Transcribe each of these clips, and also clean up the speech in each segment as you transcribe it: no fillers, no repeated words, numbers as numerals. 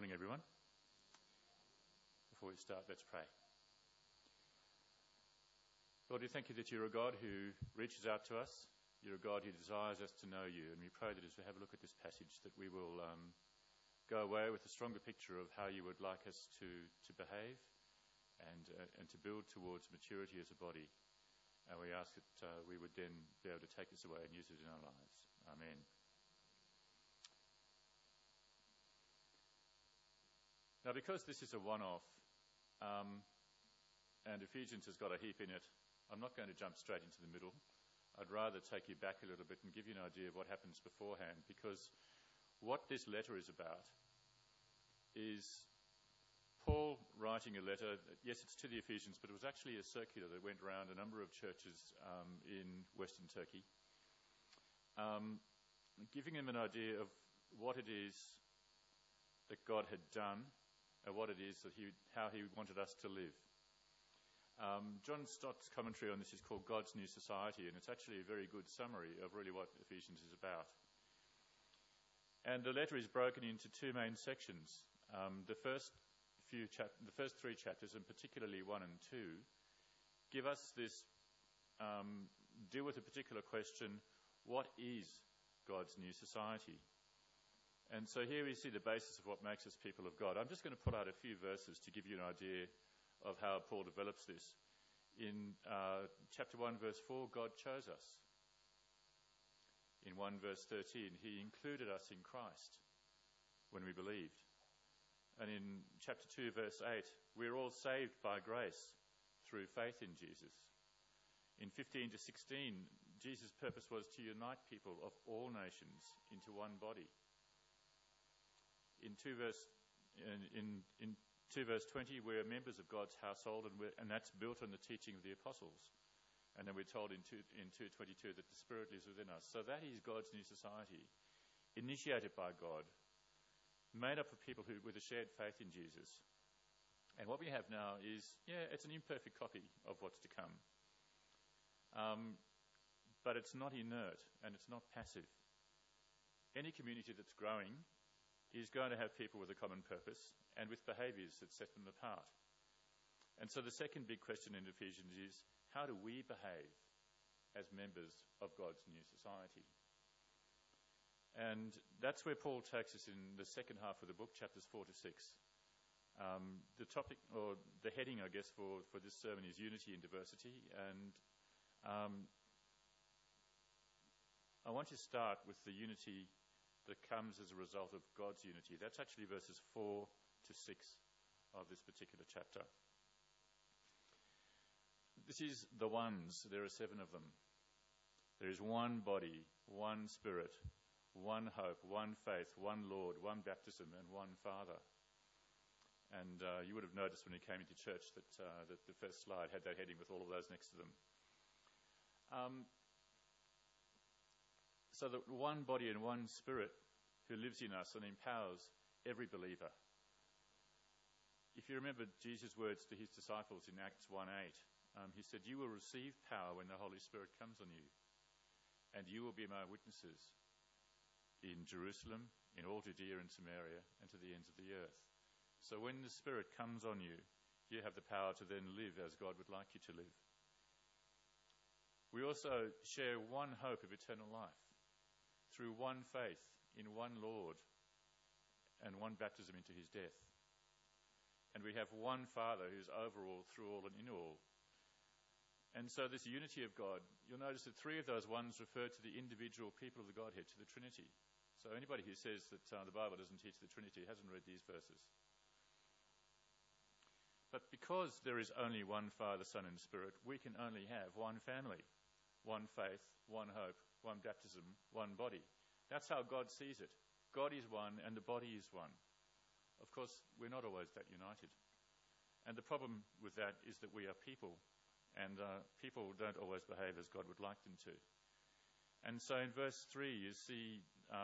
morning, everyone. Before we start, let's pray. Lord, we thank you that you're a God who reaches out to us. You're a God who desires us to know you. And we pray that as we have a look at this passage, that we will go away with a stronger picture of how you would like us to behave and to build towards maturity as a body. And we ask that we would then be able to take this away and use it in our lives. Amen. Now, because this is a one-off, and Ephesians has got a heap in it, I'm not going to jump straight into the middle. I'd rather take you back a little bit and give you an idea of what happens beforehand, because what this letter is about is Paul writing a letter. Yes, it's to the Ephesians, but it was actually a circular that went around a number of churches in Western Turkey, giving them an idea of what it is that God had done and what it is that how he wanted us to live. John Stott's commentary on this is called God's New Society, and it's actually a very good summary of really what Ephesians is about. And the letter is broken into two main sections. The first three chapters, and particularly 1 and 2, give us this, deal with a particular question: what is God's new society? And so here we see the basis of what makes us people of God. I'm just going to pull out a few verses to give you an idea of how Paul develops this. In chapter 1, verse 4, God chose us. In 1 verse 13, he included us in Christ when we believed. And in chapter 2, verse 8, we're all saved by grace through faith in Jesus. In 15 to 16, Jesus' purpose was to unite people of all nations into one body. In 2 verse 20, we're members of God's household, and that's built on the teaching of the apostles. And then we're told in 2:22 that the Spirit lives within us. So that is God's new society, initiated by God, made up of people with a shared faith in Jesus. And what we have now is, it's an imperfect copy of what's to come. But it's not inert and it's not passive. Any community that's growing is going to have people with a common purpose and with behaviours that set them apart. And so the second big question in Ephesians is, how do we behave as members of God's new society? And that's where Paul takes us in the second half of the book, chapters 4 to 6. The topic, or the heading, I guess, for this sermon is unity and diversity. And I want to start with the unity that comes as a result of God's unity. That's actually verses 4 to 6 of this particular chapter. This is the ones. There are 7 of them. There is one body, one Spirit, one hope, one faith, one Lord, one baptism, and one Father. And you would have noticed when you came into church that the first slide had that heading with all of those next to them. So that one body and one Spirit who lives in us and empowers every believer. If you remember Jesus' words to his disciples in Acts 1:8, he said, "You will receive power when the Holy Spirit comes on you, and you will be my witnesses in Jerusalem, in all Judea and Samaria, and to the ends of the earth." So when the Spirit comes on you, you have the power to then live as God would like you to live. We also share one hope of eternal life through one faith in one Lord and one baptism into his death. And we have one Father who's over all, through all, and in all. And so this unity of God, you'll notice that 3 of those ones refer to the individual people of the Godhead, to the Trinity. So anybody who says that the Bible doesn't teach the Trinity hasn't read these verses. But because there is only one Father, Son, and Spirit, we can only have one family, one faith, one hope, one baptism, one body. That's how God sees it. God is one and the body is one. Of course, we're not always that united. And the problem with that is that we are people, and people don't always behave as God would like them to. And so in verse 3, you see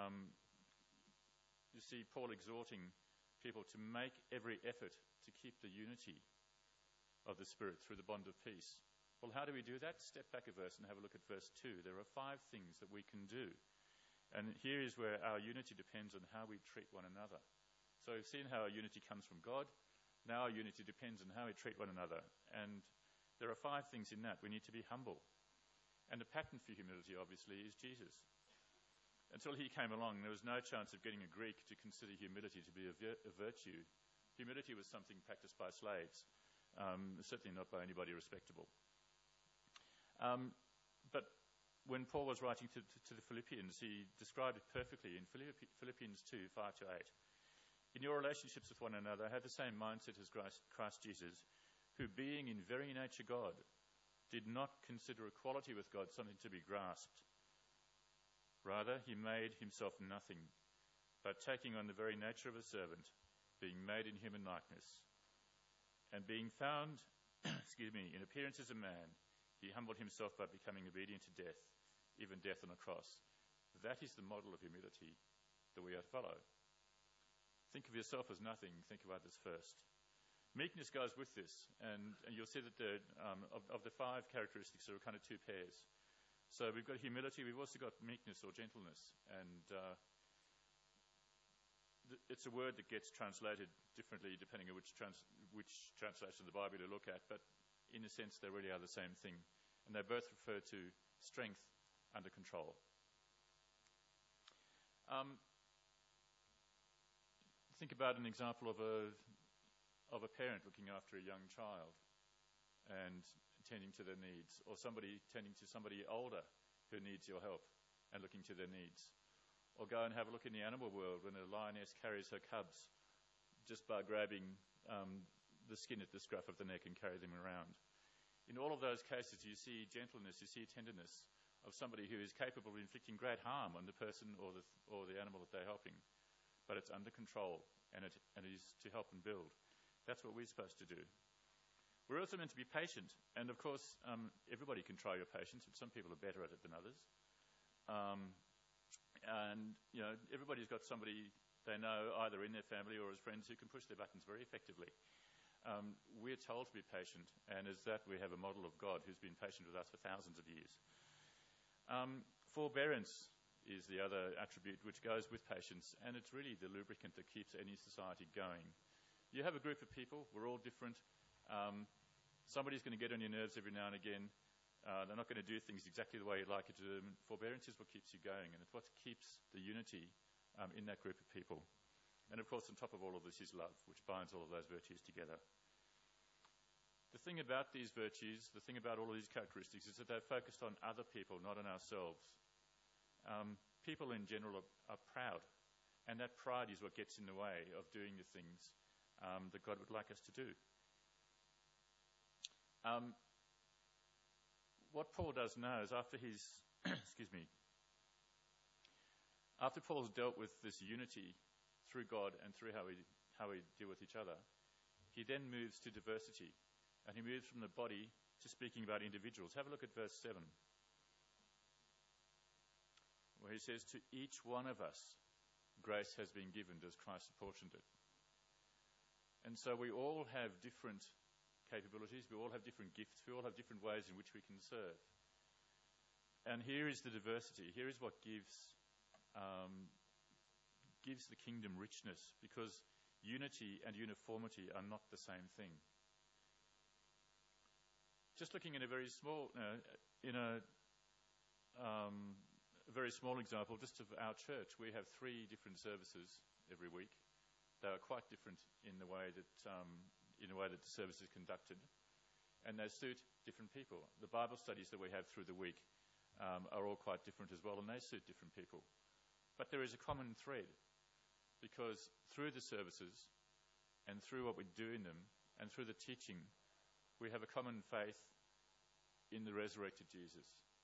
Paul exhorting people to make every effort to keep the unity of the Spirit through the bond of peace. Well, how do we do that? Step back a verse and have a look at verse 2. There are 5 things that we can do. And here is where our unity depends on how we treat one another. So we've seen how our unity comes from God. Now our unity depends on how we treat one another. And there are 5 things in that. We need to be humble. And the pattern for humility, obviously, is Jesus. Until he came along, there was no chance of getting a Greek to consider humility to be a virtue. Humility was something practiced by slaves, certainly not by anybody respectable. But when Paul was writing to the Philippians, he described it perfectly in Philippians 2, 5-8. In your relationships with one another, have the same mindset as Christ Jesus, who being in very nature God, did not consider equality with God something to be grasped. Rather, he made himself nothing, but taking on the very nature of a servant, being made in human likeness, and being found, in appearance as a man, he humbled himself by becoming obedient to death, even death on a cross. That is the model of humility that we are to follow. Think of yourself as nothing. Think of others first. Meekness goes with this, and you'll see that of the 5 characteristics, there are kind of 2 pairs. So we've got humility, we've also got meekness or gentleness, and it's a word that gets translated differently depending on which translation of the Bible you look at, but in a sense they really are the same thing, and they both refer to strength under control. Think about an example of a parent looking after a young child and tending to their needs, or somebody tending to somebody older who needs your help and looking to their needs. Or go and have a look in the animal world when a lioness carries her cubs just by grabbing the skin at the scruff of the neck and carry them around. In all of those cases, you see gentleness, you see tenderness of somebody who is capable of inflicting great harm on the person or the animal that they're helping. But it's under control, and it is to help and build. That's what we're supposed to do. We're also meant to be patient, and of course, everybody can try your patience, but some people are better at it than others. And everybody's got somebody they know, either in their family or as friends, who can push their buttons very effectively. We're told to be patient, and as that, we have a model of God who's been patient with us for thousands of years. Forbearance is the other attribute which goes with patience, and it's really the lubricant that keeps any society going. You have a group of people, we're all different. Somebody's going to get on your nerves every now and again. They're not going to do things exactly the way you'd like it to do them. Forbearance is what keeps you going, and it's what keeps the unity in that group of people. And of course, on top of all of this is love, which binds all of those virtues together. The thing about these virtues, the thing about all of these characteristics, is that they're focused on other people, not on ourselves. People in general are proud, and that pride is what gets in the way of doing the things that God would like us to do. What Paul does now is after he's, after Paul's dealt with this unity through God and through how we deal with each other, he then moves to diversity, and he moves from the body to speaking about individuals. Have a look at verse 7. Where he says, to each one of us, grace has been given as Christ apportioned it. And so we all have different capabilities, we all have different gifts, we all have different ways in which we can serve. And here is the diversity, here is what gives the kingdom richness, because unity and uniformity are not the same thing. Just looking at a very small, a very small example, just of our church, we have 3 different services every week. They are quite different in the way that the service is conducted, and they suit different people. The Bible studies that we have through the week are all quite different as well, and they suit different people. But there is a common thread, because through the services and through what we do in them and through the teaching, we have a common faith in the resurrected Jesus.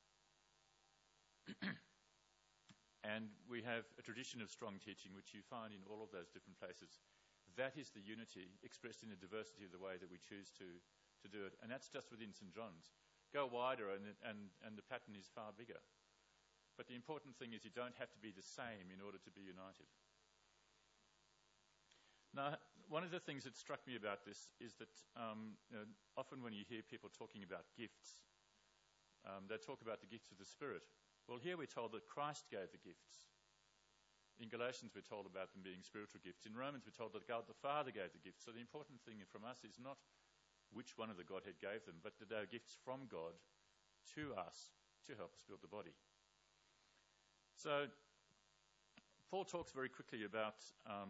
And we have a tradition of strong teaching, which you find in all of those different places. That is the unity expressed in the diversity of the way that we choose to do it. And that's just within St. John's. Go wider and the pattern is far bigger. But the important thing is you don't have to be the same in order to be united. Now, one of the things that struck me about this is that often when you hear people talking about gifts, they talk about the gifts of the Spirit. Well, here we're told that Christ gave the gifts. In Galatians, we're told about them being spiritual gifts. In Romans, we're told that God the Father gave the gifts. So the important thing from us is not which one of the Godhead gave them, but that they are gifts from God to us to help us build the body. So Paul talks very quickly about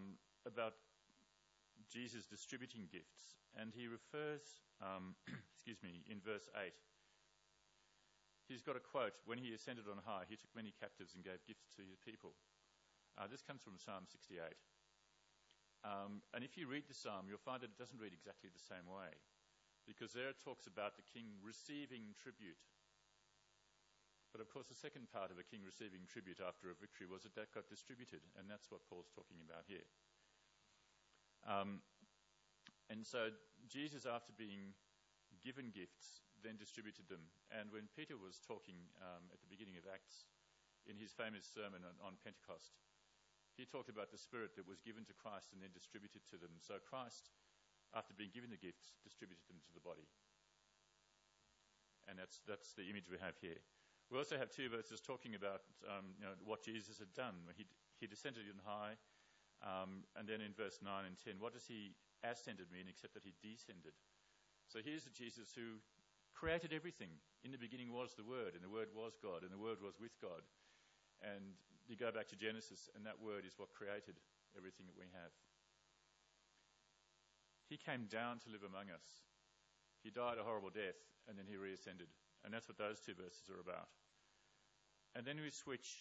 Jesus distributing gifts, and he refers, in verse 8. He's got a quote, "When he ascended on high, he took many captives and gave gifts to his people." This comes from Psalm 68. And if you read the psalm, you'll find that it doesn't read exactly the same way, because there it talks about the king receiving tribute. But of course, the second part of a king receiving tribute after a victory was that got distributed, and that's what Paul's talking about here. And so Jesus, after being given gifts, then distributed them. And when Peter was talking at the beginning of Acts, in his famous sermon on Pentecost, he talked about the Spirit that was given to Christ and then distributed to them. So Christ, after being given the gifts, distributed them to the body. And that's the image we have here. We also have two verses talking about what Jesus had done. He descended on high, and then in verse 9 and 10, what does he ascended mean except that he descended? So here's the Jesus who created everything. In the beginning was the Word, and the Word was God, and the Word was with God. And you go back to Genesis, and that Word is what created everything that we have. He came down to live among us. He died a horrible death, and then he reascended. And that's what those two verses are about. And then we switch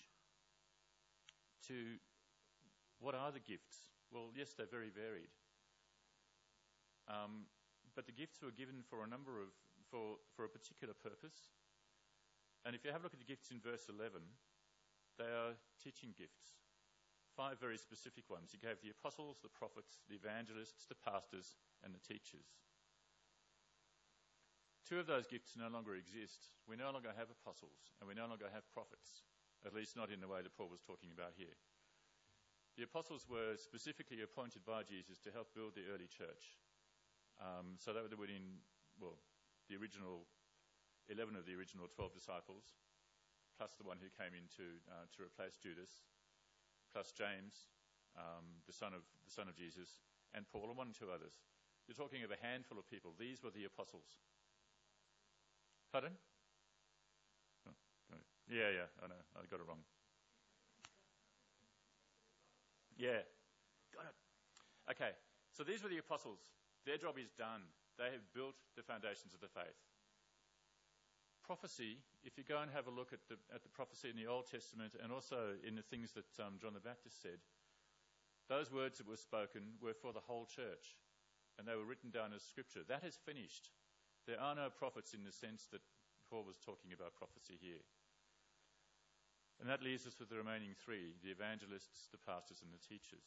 to what are the gifts? Well, yes, they're very varied. But the gifts were given for a particular purpose. And if you have a look at the gifts in verse 11, they are teaching gifts. 5 very specific ones. He gave the apostles, the prophets, the evangelists, the pastors, and the teachers. 2 of those gifts no longer exist. We no longer have apostles, and we no longer have prophets, at least not in the way that Paul was talking about here. The apostles were specifically appointed by Jesus to help build the early church. So they were the original 11 of the original 12 disciples, plus the one who came in to replace Judas, plus James, the son of Jesus, and Paul, and 1 and 2 others. You're talking of a handful of people. These were the apostles. Pardon? Oh, no. Yeah, I know. I got it wrong. Yeah, got it. Okay, so these were the apostles. Their job is done. They have built the foundations of the faith. Prophecy, if you go and have a look at the prophecy in the Old Testament and also in the things that John the Baptist said, those words that were spoken were for the whole church, and they were written down as scripture. That has finished. There are no prophets in the sense that Paul was talking about prophecy here. And that leaves us with the remaining 3, the evangelists, the pastors, and the teachers.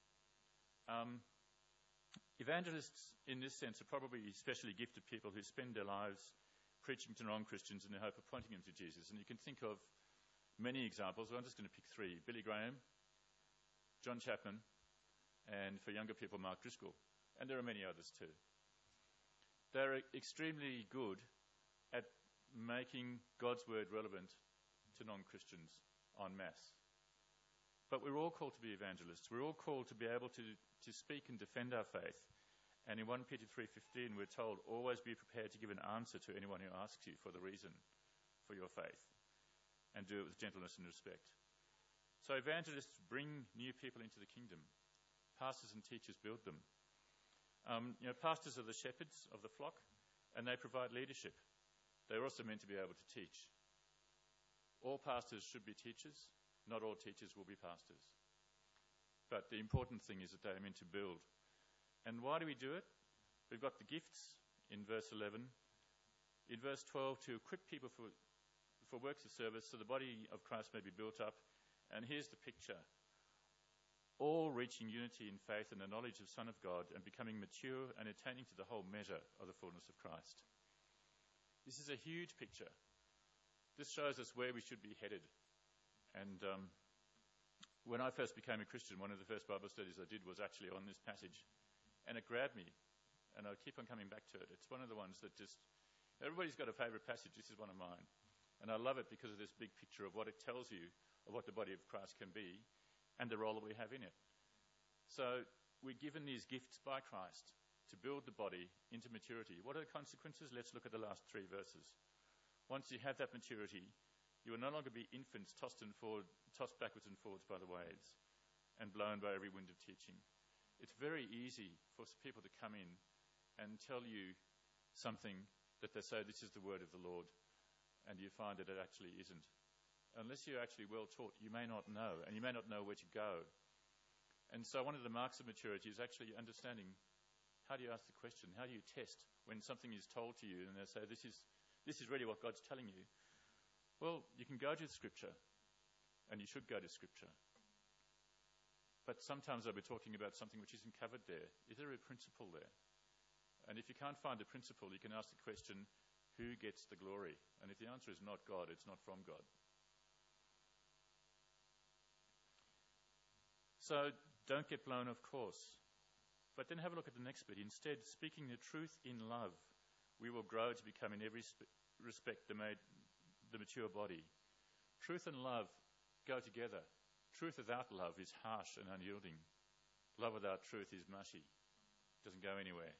Evangelists, in this sense, are probably especially gifted people who spend their lives preaching to non-Christians in the hope of pointing them to Jesus. And you can think of many examples. I'm just going to pick 3. Billy Graham, John Chapman, and for younger people, Mark Driscoll. And there are many others too. They're extremely good at making God's word relevant to non-Christians en masse. But we're all called to be evangelists. We're all called to be able to speak and defend our faith. And in 1 Peter 3:15, we're told, always be prepared to give an answer to anyone who asks you for the reason for your faith, and do it with gentleness and respect. So evangelists bring new people into the kingdom. Pastors and teachers build them. Pastors are the shepherds of the flock, and they provide leadership. They're also meant to be able to teach. All pastors should be teachers. Not all teachers will be pastors. But the important thing is that they are meant to build. And why do we do it? We've got the gifts in verse 11. In verse 12, to equip people for works of service so the body of Christ may be built up. And here's the picture. All reaching unity in faith and the knowledge of Son of God, and becoming mature and attaining to the whole measure of the fullness of Christ. This is a huge picture. This shows us where we should be headed. And when I first became a Christian, one of the first Bible studies I did was actually on this passage. And it grabbed me. And I keep on coming back to it. It's one of the ones that just... Everybody's got a favourite passage. This is one of mine. And I love it because of this big picture of what it tells you of what the body of Christ can be. and the role that we have in it. So we're given these gifts by Christ to build the body into maturity. What are the consequences? Let's look at the last 3 verses. Once you have that maturity, you will no longer be infants tossed backwards and forwards by the waves and blown by every wind of teaching. It's very easy for people to come in and tell you something that they say, this is the word of the Lord, and you find that it actually isn't. Unless you're actually well taught, you may not know, and you may not know where to go. And so one of the marks of maturity is actually understanding, how do you ask the question? How do you test when something is told to you and they say, this is really what God's telling you? Well, you can go to Scripture, and you should go to Scripture. But sometimes they'll be talking about something which isn't covered there. Is there a principle there? And if you can't find a principle, you can ask the question, who gets the glory? And if the answer is not God, it's not from God. So don't get blown off course. But then have a look at the next bit. Instead, speaking the truth in love, we will grow to become in every respect the mature body. Truth and love go together. Truth without love is harsh and unyielding. Love without truth is mushy. It doesn't go anywhere.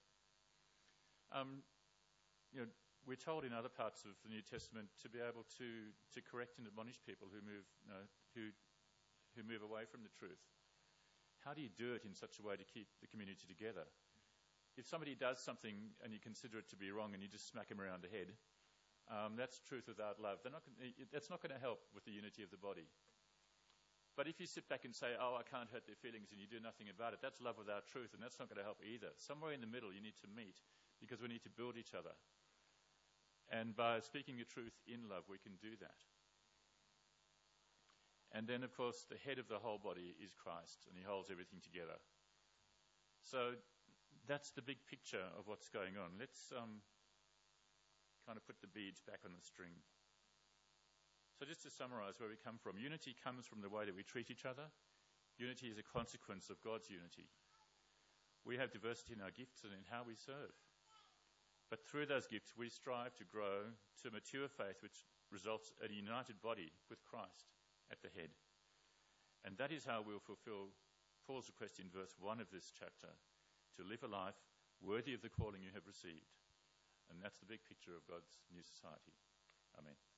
We're told in other parts of the New Testament to be able to correct and admonish people who move away from the truth. How do you do it in such a way to keep the community together? If somebody does something and you consider it to be wrong and you just smack them around the head, that's truth without love. That's not going to help with the unity of the body. But if you sit back and say, I can't hurt their feelings, and you do nothing about it, that's love without truth, and that's not going to help either. Somewhere in the middle you need to meet, because we need to build each other. And by speaking the truth in love, we can do that. And then, of course, the head of the whole body is Christ, and he holds everything together. So that's the big picture of what's going on. Let's kind of put the beads back on the string. So just to summarize where we come from, unity comes from the way that we treat each other. Unity is a consequence of God's unity. We have diversity in our gifts and in how we serve. But through those gifts, we strive to grow to mature faith, which results in a united body with Christ at the head. And that is how we'll fulfill Paul's request in verse 1 of this chapter, to live a life worthy of the calling you have received. And that's the big picture of God's new society. Amen.